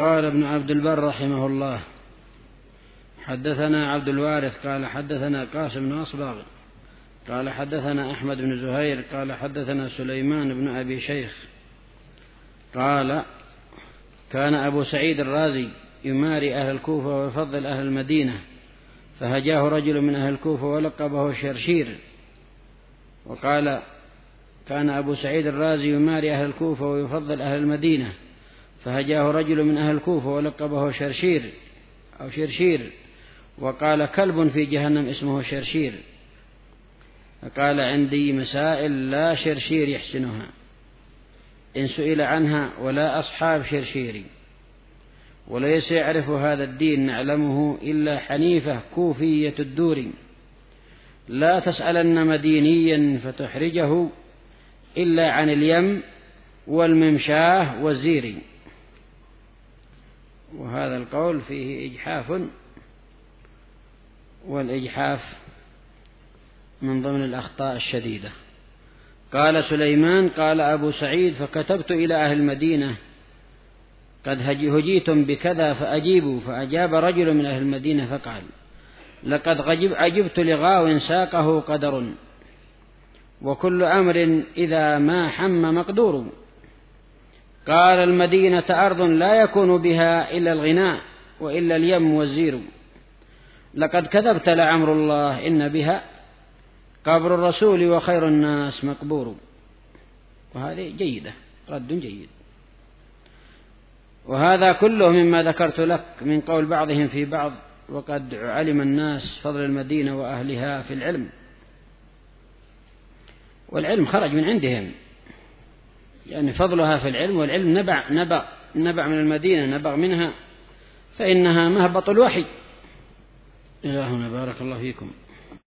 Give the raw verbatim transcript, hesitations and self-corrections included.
قال ابن عبد البر رحمه الله: حدثنا عبد الوارث قال حدثنا قاسم بن أصبغ قال حدثنا أحمد بن زهير قال حدثنا سليمان بن أبي شيخ قال: كان أبو سعيد الرازي يماري أهل الكوفة ويفضل أهل المدينة، فهجاه رجل من أهل الكوفة ولقبه شرشير. وقال: كان أبو سعيد الرازي يماري أهل الكوفة ويفضل أهل المدينة، فهجاه رجل من أهل الكوفة ولقبه شرشير أو شرشير. وقال: كلب في جهنم اسمه شرشير. فقال: عندي مسائل لا شرشير يحسنها إن سئل عنها ولا أصحاب شرشير، وليس يعرف هذا الدين نعلمه إلا حنيفة كوفية الدور. لا تسألن مدينيا فتحرجه إلا عن اليم والممشاه والزير. وهذا القول فيه إجحاف، والإجحاف من ضمن الأخطاء الشديدة. قال سليمان: قال أبو سعيد: فكتبت إلى أهل المدينة قد هجيتم بكذا فأجيبوا. فأجاب رجل من أهل المدينة فقال: لقد عجبت لغاو ساقه قدر، وكل أمر إذا ما حم مقدور. قال: المدينة أرض لا يكون بها إلا الغناء وإلا اليم والزير. لقد كذبت لعمر الله إن بها قبر الرسول وخير الناس مقبور. وهذه جيدة، رد جيد. وهذا كله مما ذكرت لك من قول بعضهم في بعض، وقد علم الناس فضل المدينة وأهلها في العلم، والعلم خرج من عندهم، يعني فضلها في العلم، والعلم نبع, نبع, نبع من المدينة، نبع منها، فإنها مهبط الوحي. إلى هنا، بارك الله فيكم.